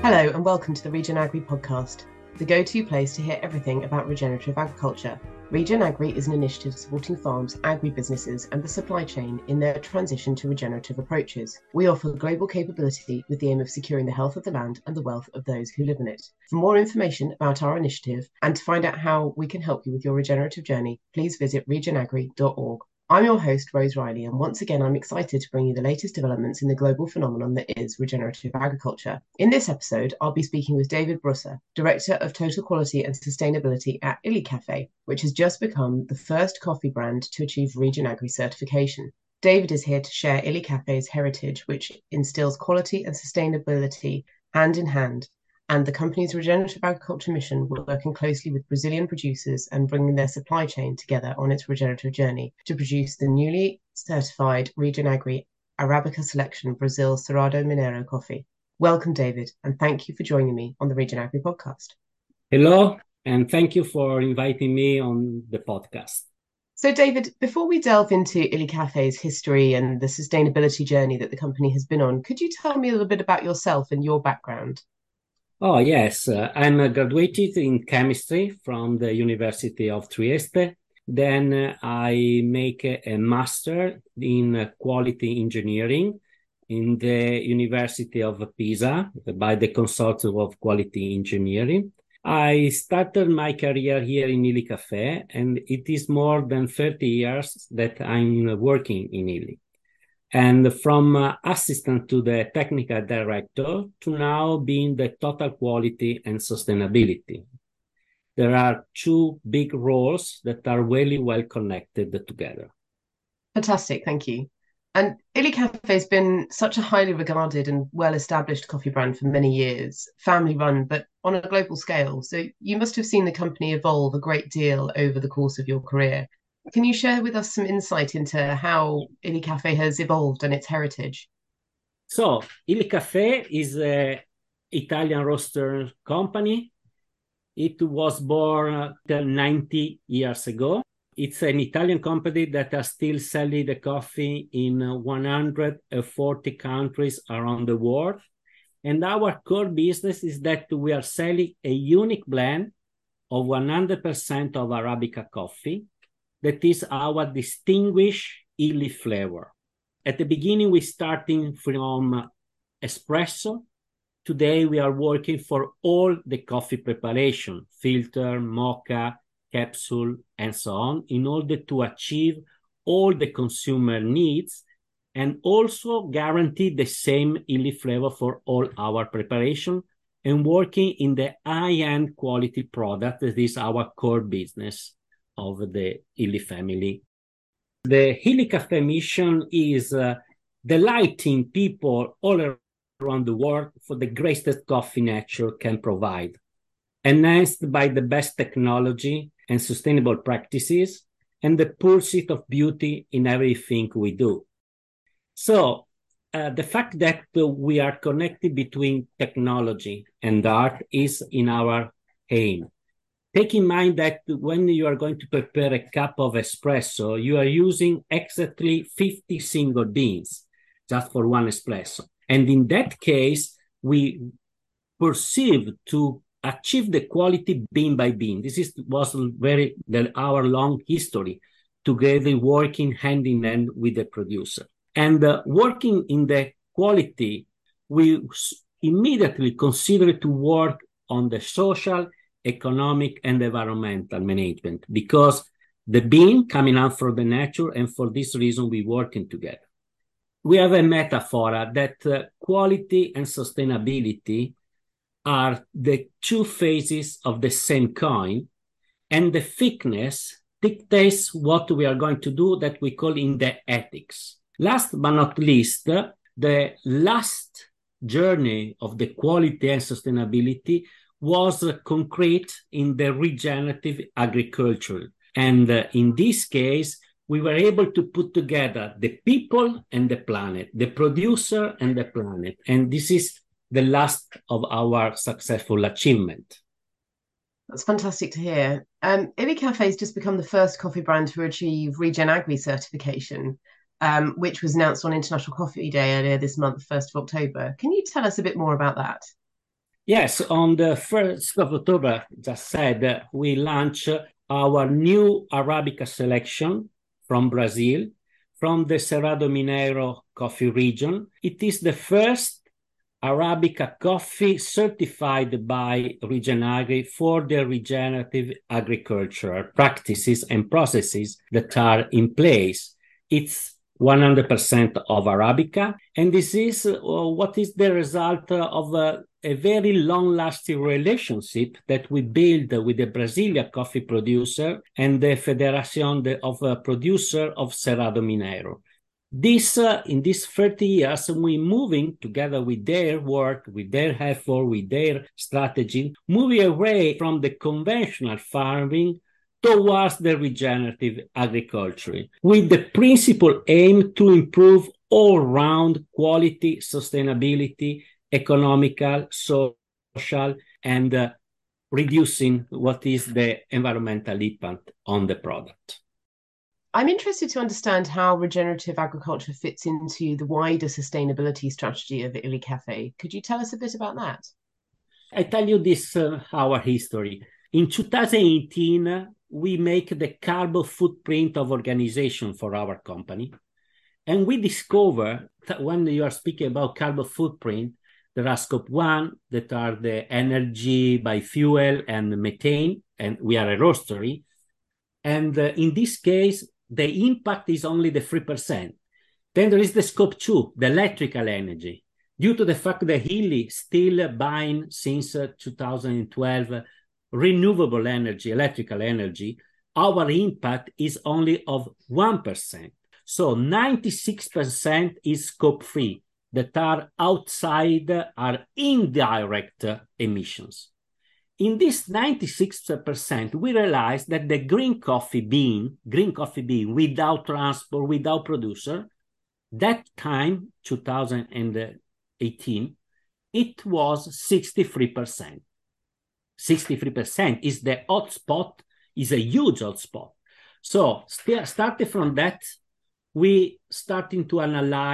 Hello and welcome to the Regen Agri podcast, the go-to place to hear everything about regenerative agriculture. Regen Agri is an initiative supporting farms, agri-businesses and the supply chain in their transition to regenerative approaches. We offer global capability with the aim of securing the health of the land and the wealth of those who live in it. For more information about our initiative and to find out how we can help you with your regenerative journey, please visit regenagri.org. I'm your host, Rose Riley, and once again, I'm excited to bring you the latest developments in the global phenomenon that is regenerative agriculture. In this episode, I'll be speaking with David Brusser, Director of Total Quality and Sustainability at Illy Café, which has just become the first coffee brand to achieve Regen Agri certification. David is here to share Illy Café's heritage, which instills quality and sustainability hand in hand, and the company's regenerative agriculture mission, working closely with Brazilian producers and bringing their supply chain together on its regenerative journey to produce the newly certified Regen Agri Arabica Selection Brazil Cerrado Mineiro coffee. Welcome, David, and thank you for joining me on the Regen Agri podcast. Hello, and thank you for inviting me on the podcast. So, David, before we delve into Illy Café's history and the sustainability journey that the company has been on, could you tell me a little bit about yourself and your background? Oh, yes. I'm graduated in chemistry from the University of Trieste. Then I make a master in quality engineering in the University of Pisa by the Consortium of Quality Engineering. I started my career here in Illy Café, and it is more than 30 years that I'm working in Illy. And from assistant to the technical director to now being the total quality and sustainability. There are two big roles that are really well connected together. Fantastic, thank you. And Illy Café has been such a highly regarded and well-established coffee brand for many years, family-run, but on a global scale. So you must have seen the company evolve a great deal over the course of your career. Can you share with us some insight into how Illy Café has evolved and its heritage? So, Illy Café is an Italian roaster company. It was born 90 years ago. It's an Italian company that is still selling the coffee in 140 countries around the world. And our core business is that we are selling a unique blend of 100% of Arabica coffee. That is our distinguished Illy flavor. At the beginning, we starting from espresso. Today, we are working for all the coffee preparation, filter, mocha, capsule, and so on, in order to achieve all the consumer needs and also guarantee the same Illy flavor for all our preparation and working in the high-end quality product. That is our core business of the Illy family. The Illy Café mission is delighting people all around the world for the greatest coffee nature can provide, enhanced by the best technology and sustainable practices, and the pursuit of beauty in everything we do. So the fact that we are connected between technology and art is in our aim. Take in mind that when you are going to prepare a cup of espresso, you are using exactly 50 single beans just for one espresso. And in that case, we perceive to achieve the quality bean by bean. This was our long history, together working hand in hand with the producer. And working in the quality, we immediately consider to work on the social, economic, and environmental management because the bean coming out from the nature, and for this reason, we working together. We have a metaphor that quality and sustainability are the two faces of the same coin, and the thickness dictates what we are going to do that we call in the ethics. Last but not least, the last journey of the quality and sustainability was concrete in the regenerative agriculture. And in this case, we were able to put together the people and the planet, the producer and the planet. And this is the last of our successful achievement. That's fantastic to hear. Illy Café has just become the first coffee brand to achieve Regen Agri certification, which was announced on International Coffee Day earlier this month, 1st of October. Can you tell us a bit more about that? Yes, on the 1st of October, just said, we launched our new Arabica selection from Brazil, from the Cerrado Mineiro coffee region. It is the first Arabica coffee certified by Region Agri for the regenerative agricultural practices and processes that are in place. It's 100% of Arabica, and this is what is the result of a very long-lasting relationship that we built with the Brazilian coffee producer and the Federation of Producer of Cerrado Mineiro. This, in these 30 years, we moving together with their work, with their effort, with their strategy, moving away from the conventional farming towards the regenerative agriculture, with the principal aim to improve all-round quality, sustainability, economical, social, and reducing what is the environmental impact on the product. I'm interested to understand how regenerative agriculture fits into the wider sustainability strategy of Illy Cafe. Could you tell us a bit about that? I tell you this, our history. In 2018, we make the carbon footprint of organization for our company. And we discover that when you are speaking about carbon footprint, there are scope 1, that are the energy by fuel and methane, and we are a roastery. And in this case, the impact is only the 3%. Then there is the scope 2, the electrical energy. Due to the fact that Illy still buying since 2012 renewable energy, electrical energy, our impact is only of 1%. So 96% is scope 3 that are outside, are indirect emissions. In this 96%, we realized that the green coffee bean without transport, without producer, that time, 2018, it was 63%. 63% is the hotspot, is a huge hotspot. So starting from that, we started to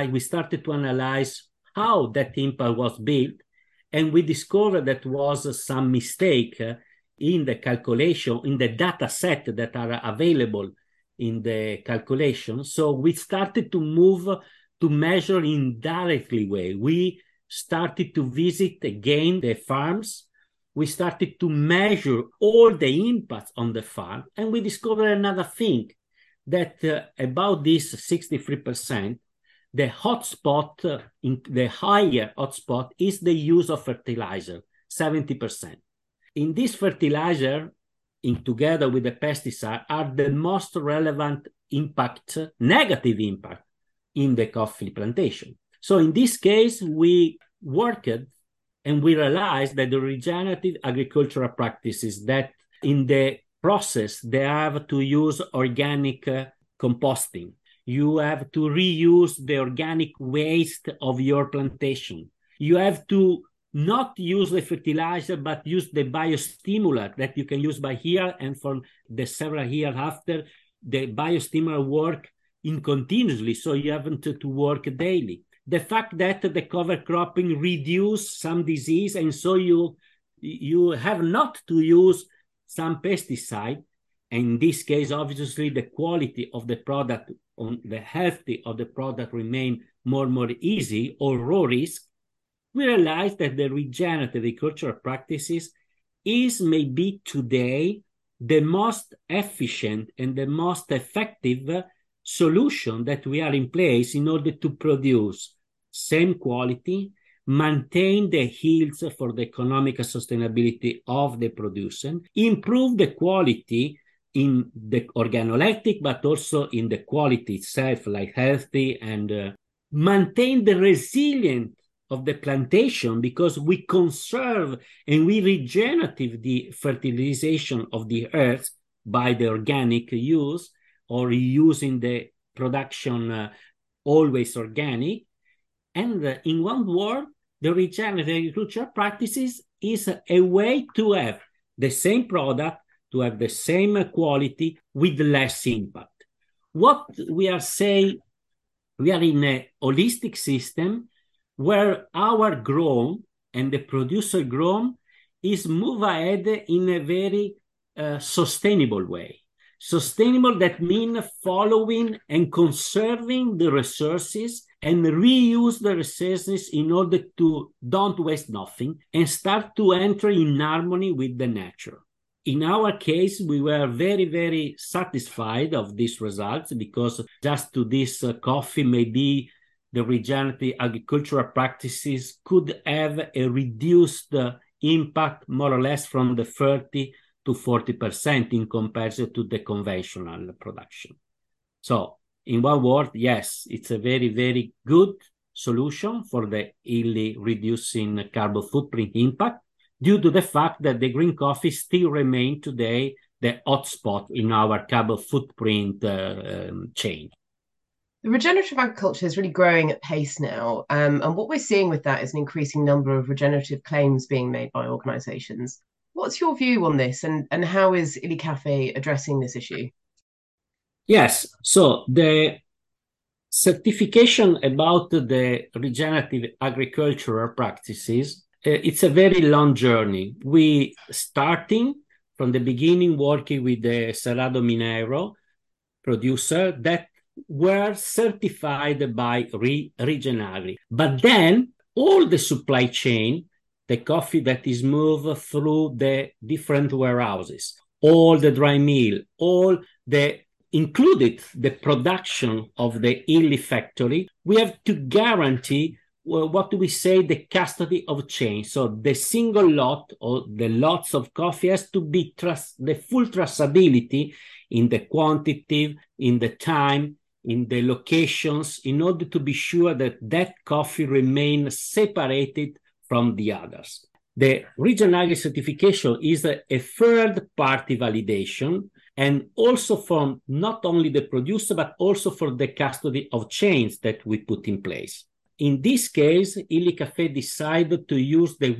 analyze how that impact was built, and we discovered that was some mistake in the calculation, in the data set that are available in the calculation. So we started to move to measure in directly way. We started to visit again the farms. We started to measure all the impacts on the farm, and we discovered another thing, that about this 63%, the hotspot, in the higher hotspot, is the use of fertilizer, 70%. In this fertilizer, together with the pesticide, are the most relevant impact, negative impact in the coffee plantation. So in this case, we worked and we realized that the regenerative agricultural practices that in the process, they have to use organic composting. You have to reuse the organic waste of your plantation. You have to not use the fertilizer, but use the biostimulant that you can use by year, and for the several years after, the biostimulant work in continuously, so you haven't to work daily. The fact that the cover cropping reduce some disease, and so you have not to use some pesticide. In this case, obviously, the quality of the product, the health of the product remain more and more easy or low risk. We realize that the regenerative agricultural practices is maybe today the most efficient and the most effective solution that we are in place in order to produce same quality, maintain the yields for the economic sustainability of the producer, improve the quality in the organoleptic, but also in the quality itself, like healthy, and maintain the resilience of the plantation, because we conserve and we regenerative the fertilization of the earth by the organic use, or using the production always organic. And in one word, the regenerative agriculture practices is a way to have the same product, to have the same quality with less impact. What we are saying, we are in a holistic system where our growth and the producer grown is move ahead in a very sustainable way. Sustainable, that means following and conserving the resources and reuse the resources in order to don't waste nothing and start to enter in harmony with the nature. In our case, we were very, very satisfied of these results because just to this coffee, maybe the regenerative agricultural practices could have a reduced impact more or less from the 30 to 40% in comparison to the conventional production. So in one word, yes, it's a very, very good solution for the illy reducing carbon footprint impact due to the fact that the green coffee still remain today the hotspot in our carbon footprint chain. The regenerative agriculture is really growing at pace now. And what we're seeing with that is an increasing number of regenerative claims being made by organisations. What's your view on this, and how is Illy Café addressing this issue? Yes, so the certification about the regenerative agricultural practices, it's a very long journey. We starting from the beginning working with the Cerrado Mineiro producer that were certified by Regenagri. But then all the supply chain, the coffee that is moved through the different warehouses, all the dry mill, all the included the production of the Illy factory, we have to guarantee what do we say, the custody of chain. So the single lot or the lots of coffee has to be the full traceability in the quantity, in the time, in the locations, in order to be sure that that coffee remains separated from the others. The Regenagri certification is a third-party validation, and also from not only the producer, but also for the custody of chains that we put in place. In this case, Illy Café decided to use the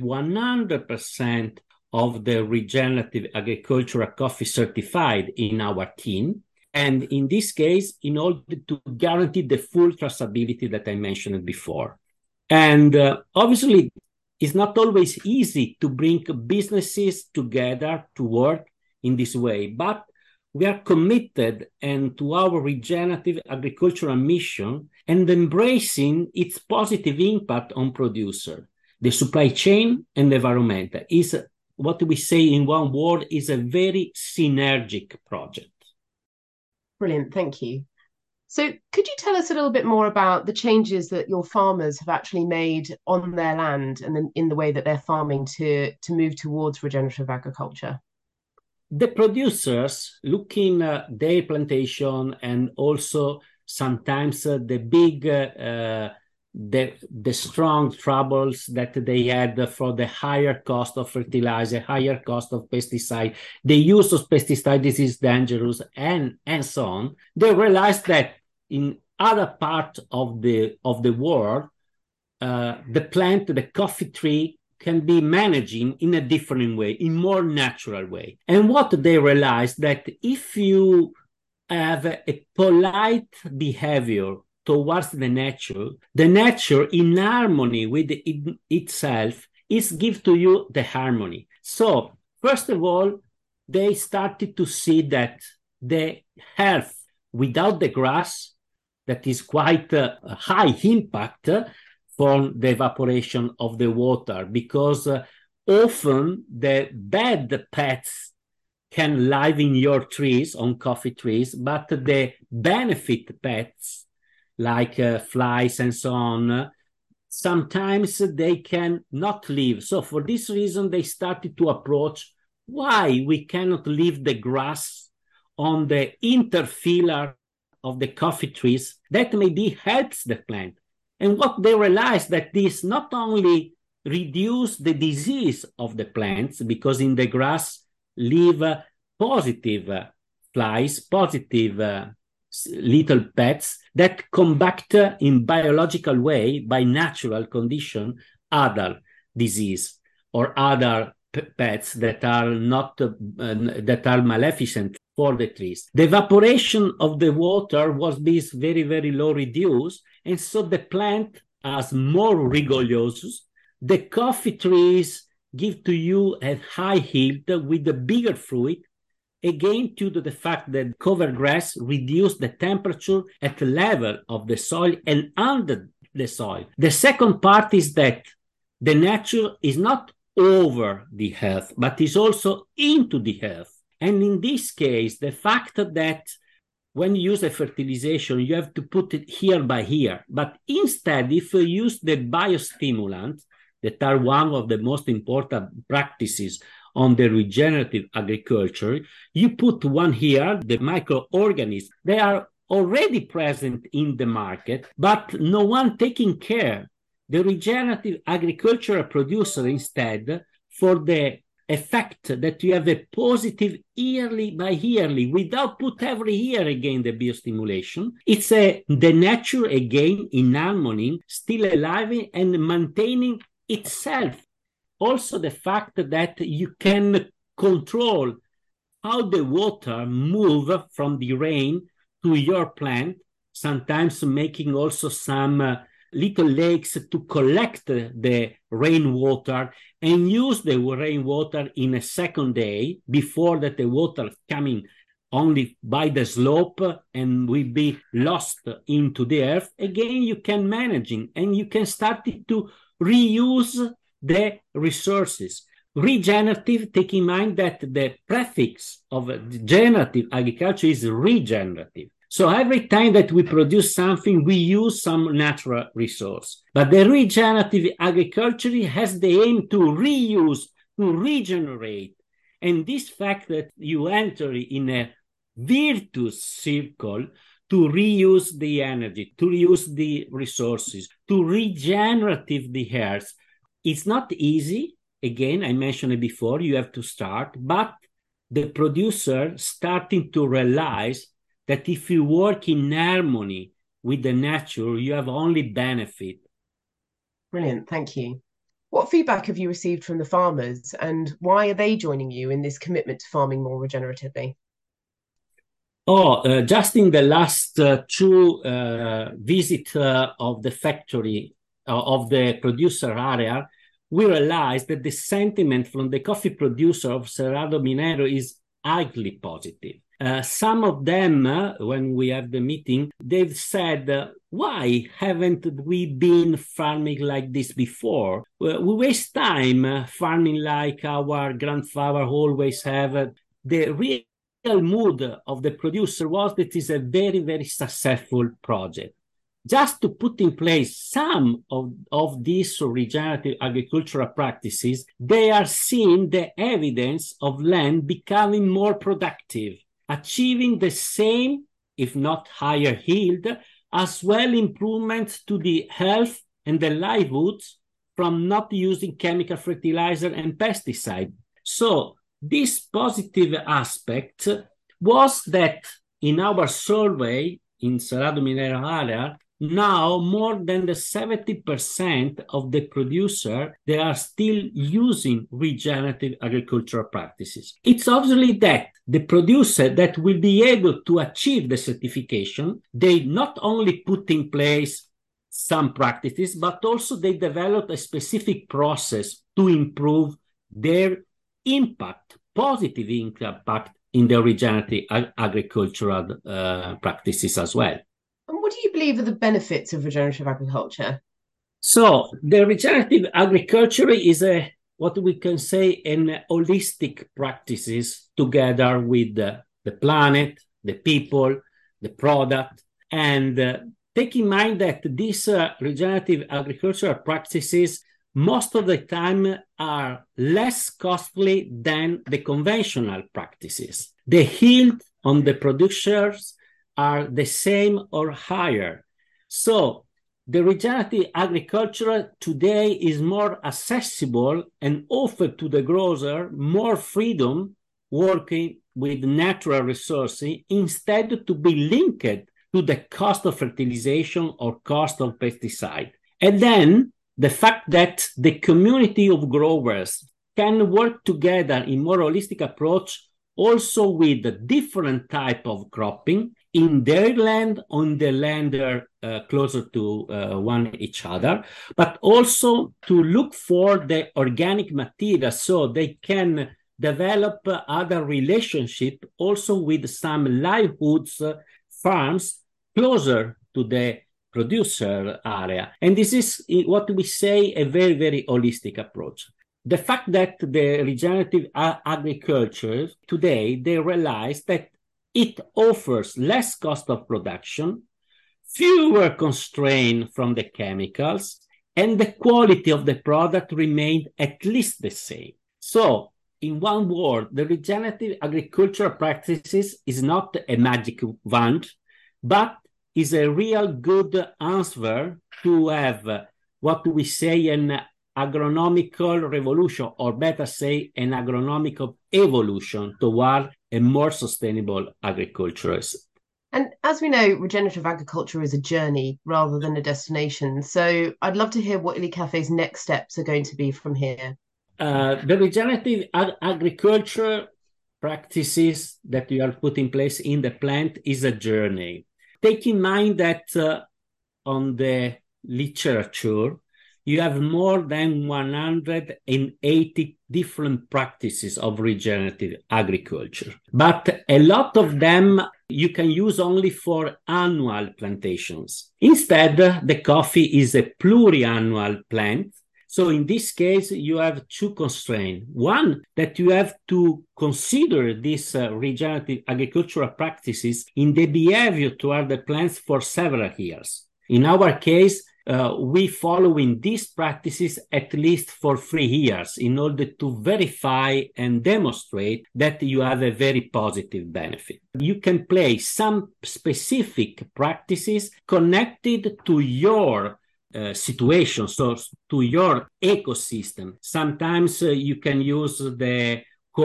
100% of the regenerative agricultural coffee certified in our team. And in this case, in order to guarantee the full traceability that I mentioned before. And obviously, it's not always easy to bring businesses together to work in this way, but we are committed and to our regenerative agricultural mission and embracing its positive impact on producer. The supply chain and the environment is what we say in one word is a very synergic project. Brilliant, thank you. So could you tell us a little bit more about the changes that your farmers have actually made on their land and in the way that they're farming to move towards regenerative agriculture? The producers looking at their plantation and also sometimes the big, the strong troubles that they had for the higher cost of fertilizer, higher cost of pesticide, the use of pesticide is dangerous, and so on. They realized that in other parts of the world, the plant, the coffee tree, can be managing in a different way, in more natural way. And what they realized that if you have a polite behavior towards the nature in harmony with itself is give to you the harmony. So first of all, they started to see that the health without the grass, that is quite a high impact from the evaporation of the water, because often the bad pets can live in your trees, on coffee trees, but the benefit pets, like flies and so on, sometimes they can not live. So for this reason, they started to approach why we cannot leave the grass on the interfiller of the coffee trees. That maybe helps the plant. And what they realized that this not only reduce the disease of the plants, because in the grass live positive flies, positive little pets that combat in biological way, by natural condition, other disease or other pets that are not that are maleficent for the trees. The evaporation of the water was this very, very low reduced, and so the plant has more rigorous, The coffee trees give to you a high yield with a bigger fruit, again due to the fact that cover grass reduce the temperature at the level of the soil and under the soil. The second part is that the nature is not over the earth, but is also into the earth. And in this case, the fact that when you use a fertilization, you have to put it here by here. But instead, if you use the biostimulants, that are one of the most important practices on the regenerative agriculture, you put one here, the microorganisms. They are already present in the market, but no one taking care. The regenerative agricultural producer instead, for the effect that you have a positive yearly by yearly, without put every year again the biostimulation, it's the nature again in harmony, still alive and maintaining itself. Also the fact that you can control how the water move from the rain to your plant, sometimes making also some little lakes to collect the rainwater and use the rainwater in a second day before that the water coming only by the slope and will be lost into the earth. Again, you can manage it and you can start to reuse the resources. Regenerative, take in mind that the prefix of generative agriculture is regenerative. So every time that we produce something, we use some natural resource. But the regenerative agriculture has the aim to reuse, to regenerate. And this fact that you enter in a virtuous circle to reuse the energy, to reuse the resources, to regenerative the earth, it's not easy. Again, I mentioned it before, you have to start, but the producer starting to realize that if you work in harmony with the nature, you have only benefit. Brilliant, thank you. What feedback have you received from the farmers and why are they joining you in this commitment to farming more regeneratively? Just in the last two visits of the factory, of the producer area, we realized that the sentiment from the coffee producer of Cerrado Minero is highly positive. Some of them, when we have the meeting, they've said, why haven't we been farming like this before? We waste time farming like our grandfather always have. The real mood of the producer was that it is a very, very successful project. Just to put in place some of these regenerative agricultural practices, they are seeing the evidence of land becoming more productive, achieving the same, if not higher yield, as well improvements to the health and the livelihoods from not using chemical fertilizer and pesticide. So this positive aspect was that in our survey in Cerrado Minero area, now more than the 70% of the producer, they are still using regenerative agricultural practices. It's obviously that the producer that will be able to achieve the certification, they not only put in place some practices, but also they develop a specific process to improve their impact, positive impact in the regenerative agricultural practices as well. And what do you believe are the benefits of regenerative agriculture? So the regenerative agriculture is what we can say an holistic practices together with the planet, the people, the product, and take in mind that these regenerative agricultural practices most of the time are less costly than the conventional practices. The yield on the producers are the same or higher. So the regenerative agriculture today is more accessible and offer to the grower more freedom working with natural resources instead to be linked to the cost of fertilization or cost of pesticide. And then the fact that the community of growers can work together in more holistic approach also with a different type of cropping in their land, on the land closer to one each other, but also to look for the organic material so they can develop other relationship also with some livelihoods farms closer to the producer area. And this is what we say a very, very holistic approach. The fact that the regenerative agriculture today, they realize that it offers less cost of production, fewer constraints from the chemicals, and the quality of the product remained at least the same. So, in one word, the regenerative agricultural practices is not a magic wand, but is a real good answer to have what we say an agronomical revolution, or better say an agronomical evolution toward a more sustainable agriculture. And as we know, regenerative agriculture is a journey rather than a destination. So I'd love to hear what ILICAFE's next steps are going to be from here. The regenerative agriculture practices that you are put in place in the plant is a journey. Take in mind that on the literature, you have more than 180 different practices of regenerative agriculture. But a lot of them you can use only for annual plantations. Instead, the coffee is a pluriannual plant. So in this case, you have two constraints. One, that you have to consider these regenerative agricultural practices in the behavior toward the plants for several years. In our case, we following these practices at least for 3 years in order to verify and demonstrate that you have a very positive benefit. You can place some specific practices connected to your situation, so to your ecosystem. Sometimes you can use the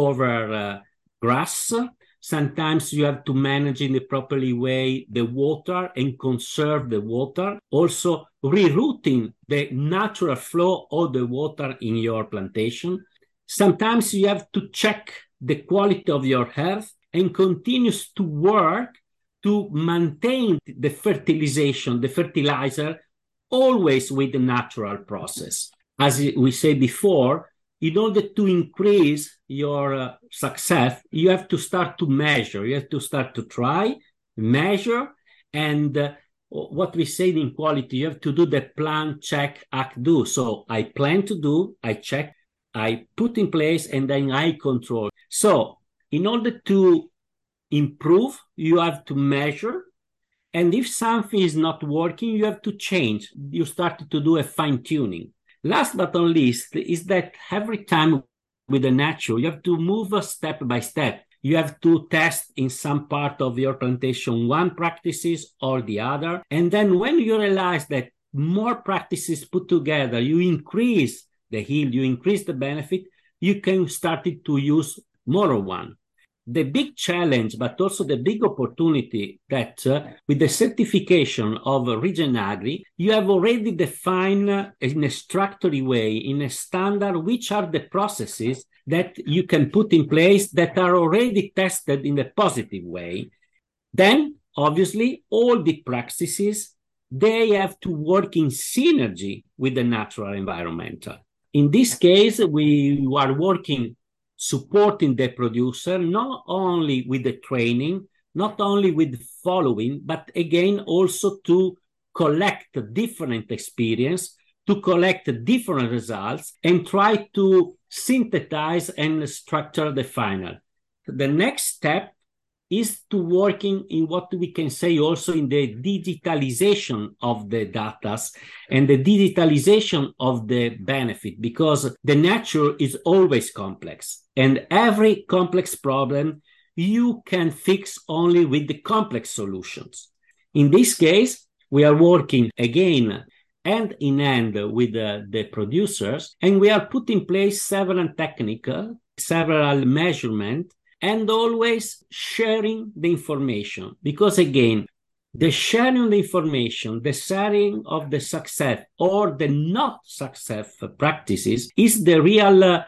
cover grass. Sometimes you have to manage in a properly way the water and conserve the water. Also rerouting the natural flow of the water in your plantation. Sometimes you have to check the quality of your earth and continues to work to maintain the fertilization, the fertilizer, always with the natural process. As we said before, in order to increase your success, you have to start to measure. You have to start to try, measure, and what we say in quality, you have to do the plan, check, act, do. So I plan to do, I check, I put in place, and then I control. So in order to improve, you have to measure. And if something is not working, you have to change. You start to do a fine-tuning. Last but not least is that every time with the nature, you have to move step by step. You have to test in some part of your plantation one practices or the other. And then when you realize that more practices put together, you increase the yield, you increase the benefit, you can start to use more of one. The big challenge, but also the big opportunity that with the certification of RegenAgri, you have already defined in a structured way, in a standard, which are the processes that you can put in place that are already tested in a positive way. Then, obviously, all the practices, they have to work in synergy with the natural environment. In this case, we are working supporting the producer, not only with the training, not only with following, but again, also to collect different experience, to collect different results, and try to synthesize and structure the final. The next step is to working in what we can say also in the digitalization of the data and the digitalization of the benefit, because the nature is always complex, and every complex problem you can fix only with the complex solutions. In this case, we are working again hand in hand with the producers, and we are putting in place several technical, several measurement, and always sharing the information. Because again, the sharing of the information, the sharing of the success or the not success practices is the real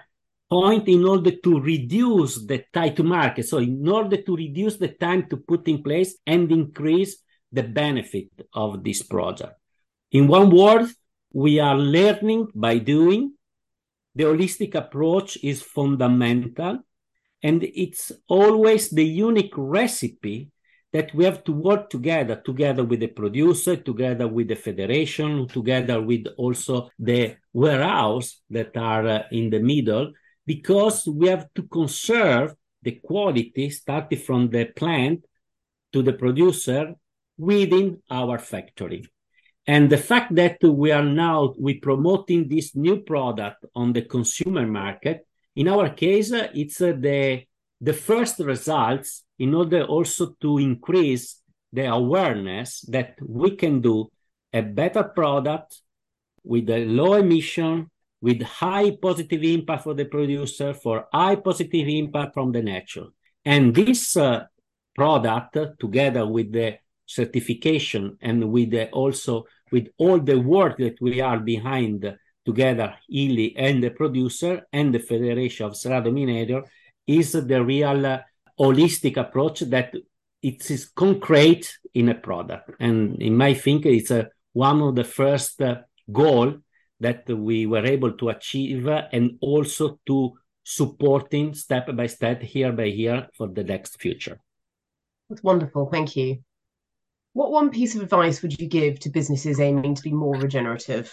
point in order to reduce the time to market. So in order to reduce the time to put in place and increase the benefit of this project. In one word, we are learning by doing. The holistic approach is fundamental, and it's always the unique recipe that we have to work together with the producer, together with the federation, together with also the warehouse that are in the middle, because we have to conserve the quality starting from the plant to the producer within our factory. And the fact that we are now promoting this new product on the consumer market, in our case, it's the first results in order also to increase the awareness that we can do a better product with a low emission, with high positive impact for the producer, for high positive impact from the nature. And this product, together with the certification and with also with all the work that we are behind together, Illy and the producer and the Federation of Cerrado Mineiro, is the real holistic approach that it is concrete in a product. And in my thinking, it's one of the first goal that we were able to achieve, and also to supporting step by step, year by year, for the next future. That's wonderful. Thank you. What one piece of advice would you give to businesses aiming to be more regenerative?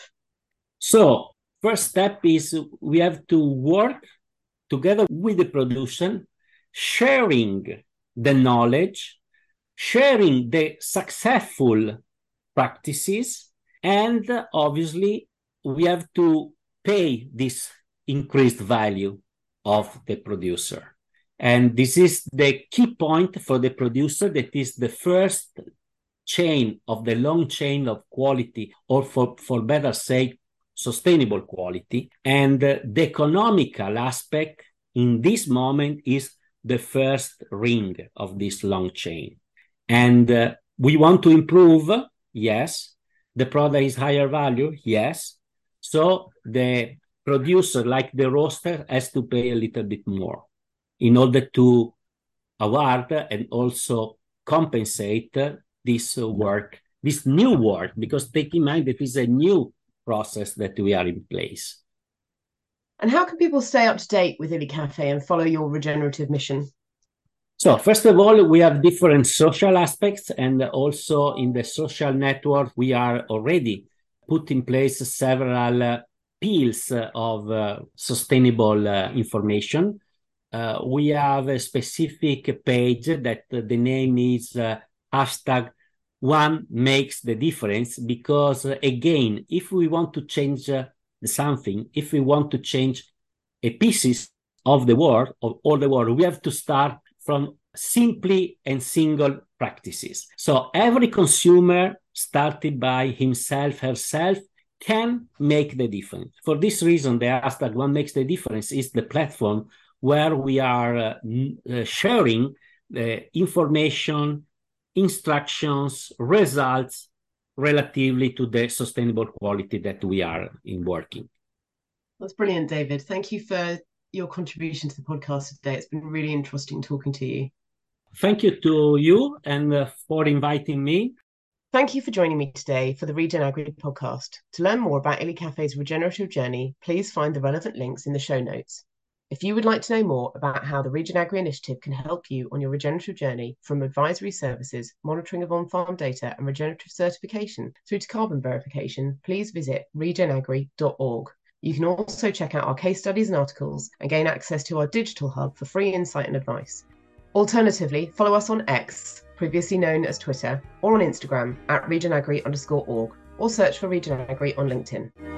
So, first step is we have to work together with the producer, sharing the knowledge, sharing the successful practices, and obviously we have to pay this increased value of the producer. And this is the key point for the producer, that is the first chain of the long chain of quality, or for better say, sustainable quality. And the economical aspect in this moment is the first ring of this long chain. And we want to improve, yes. The product is higher value, yes. So the producer, like the roaster, has to pay a little bit more in order to award and also compensate this work, this new work, because take in mind that it's a new process that we are in place. And how can people stay up to date with Illy Cafe and follow your regenerative mission? So first of all, we have different social aspects, and also in the social network, we are already put in place several pillars of sustainable information. We have a specific page that the name is hashtag one makes the difference, because again, if we want to change something, if we want to change a pieces of the world, of all the world, we have to start from simply and single practices. So every consumer, started by himself, herself, can make the difference. For this reason, the hashtag one makes the difference is the platform where we are sharing information, instructions, results relatively to the sustainable quality that we are in working. That's brilliant, David. Thank you for your contribution to the podcast today. It's been really interesting talking to you. Thank you to you and for inviting me. Thank you for joining me today for the Regen Agri podcast. To learn more about Illy Cafe's regenerative journey, please find the relevant links in the show notes. If you would like to know more about how the Regen Agri initiative can help you on your regenerative journey, from advisory services, monitoring of on-farm data and regenerative certification through to carbon verification, please visit regenagri.org. You can also check out our case studies and articles and gain access to our digital hub for free insight and advice. Alternatively, follow us on X, previously known as Twitter, or on Instagram @regenagri_org, or search for Regen Agri on LinkedIn.